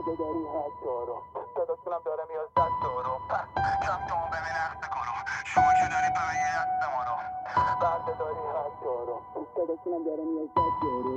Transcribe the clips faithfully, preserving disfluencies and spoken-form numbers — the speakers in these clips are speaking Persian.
برده داری حتی رو صداشونم داره میاد زد دارو کم جامو ببین اخته کارو شما که داری پمه یه دست ما رو برده داری حتی رو صداشونم داره میاد زد دارو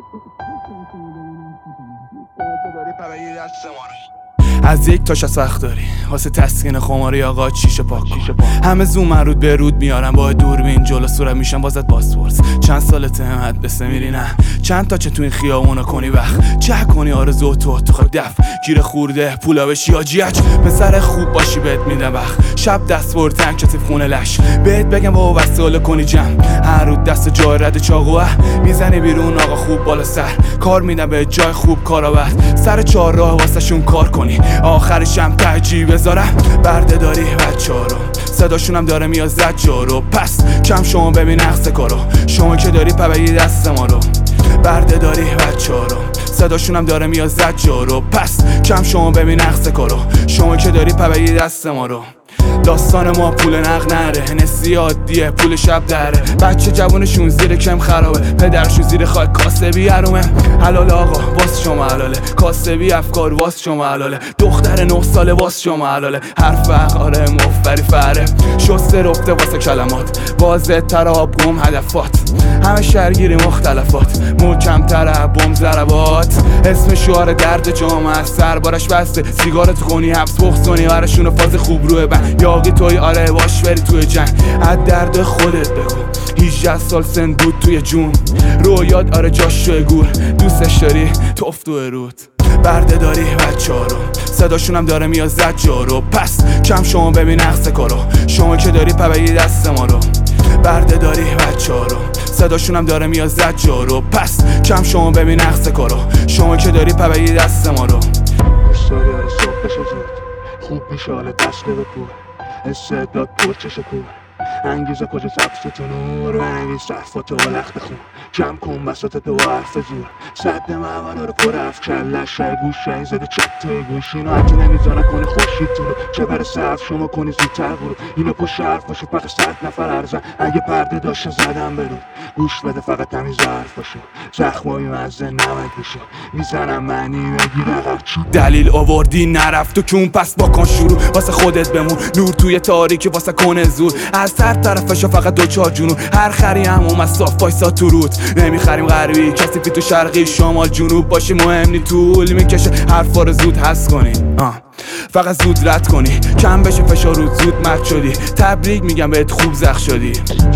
داری پمه یه دست ما رو. از یک تاش از وقت داری واسه تسکین خماری آقا چیشه پاک کن. همه زوم مرود به رود میارن با دوربین جلو صورت میشن بازت باسپورس. چند سالته همت بسه میری نه چند تا چه تو این خیابونا کنی وقت چه کنی آرزو تو تو خود دف گیر خورده پولا بشی آجیچ پسر خوب باشی بهت میدم وقت شب دست بر تنگ کتف خونه لش بهت بگم با وساله کنی جمع هر رو دست جای رد چاقوه میزنی بیرون آقا خوب بالا سر کار میدم به جای خوب کارا بعد سر چهار راه واسه شون کار کنی آخرشم تهجی بذارم برده داری بچه‌ها رو صداشونم داره میاد زد جارو پس کم شما ببین نقص کارو شما که داری پبری دست ما رو برده داری بچه‌ها رو صداشونم داره میاد زد جارو پس کم شما ببین نقص کارو شما که داری پبری دست ما رو داستان ما پول نق نره نسی عادیه پول شب دره بچه جوانشون زیر کم خرابه پدرشون زیر خاک کاسبی حرومه حلال آقا واس شما حلاله کاسبی افکار واس شما حلاله دختر نه ساله واس شما حلاله حرف آره مفبری فره شسته رفته واسه کلمات واضح تراب گم هدفات همه شرگیری مختلفات محکم تره بم ضربات اسم شعار درد جامعه سربارش بسته سیگارت خونی حبس بخصونی برشون فاز خوب روی بند یاقی توی آره باش بری توی جنگ از درد خودت بگو هجده سال سن بود توی جون رویات آره جاش شوی گور دوستش داری توف توی رود برده داری بچه ها رو صداشونم داره میاد زد جارو پس کم شما ببین نقص کارو شما که داری پبری دست ما رو برده داری بچه ها رو صداشونم داره میاد زد جارو پس کم شما ببین نقص کارو شما که داری پبری دست ما رو سالی آره صبح بشه زود خوب میشه حالا دست بده پول استعداد پرچش کور انگیزه کجا سبز تو نور بنویس صفات و لخت خون کم کن بساط تو حرف زور صد معمالا رو پر حرف کلش های گوشه زده چپ توی گوشینو حتی نمیزانه کنی خوشید تو رو چه برسه حرف شما کنی زودتر برو اینو پشت حرف باشه پخ صد نفر ارزن اگه پرده داشته زدم برو گوش بده فقط تمیز حرف باشه زخمای مزه نمک بشه میزنم معنی بگیر عقب چی دلیل آوردی نرفت و کون پس بکن شروع واسه خودت بمون نور توی تاریکی واسه کنه زور از هر طرفشا فقط دو چهار جنون هر خری هم اومد صاف وایسا تو رود نمیخریم غربی کسی پی تو شرقی شمال جنوب باشی مهم نی طول میکشه حرفا رو زود حس کنی آه. فقط زود رد کنی کم بشه فشار رود زود مد شدی تبریک میگم بهت خوب زخ شدی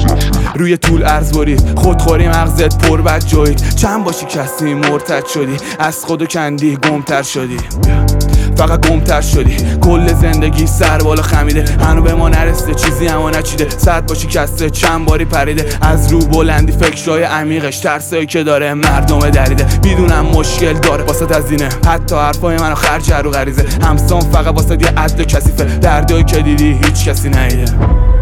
روی طول عرض برید خودخوری مغزت پر بد جوید چند باشی کسی مرتد شدی از خودو کندی گمتر شدی فقط گمتر شدی کل زندگی سر بالا خمیده هنو به ما نرسیده چیزی اما نچیده صد باشی کسته چند باری پریده از رو بلندی فکرهای عمیقش ترسایی که داره مردم دریده میدونم مشکل داره واسه تزینه حتی حرفای منو خرج رو غریزه همسان فقط واسه یه عدل کثیفه دردایی که دیدی هیچ کسی ندیده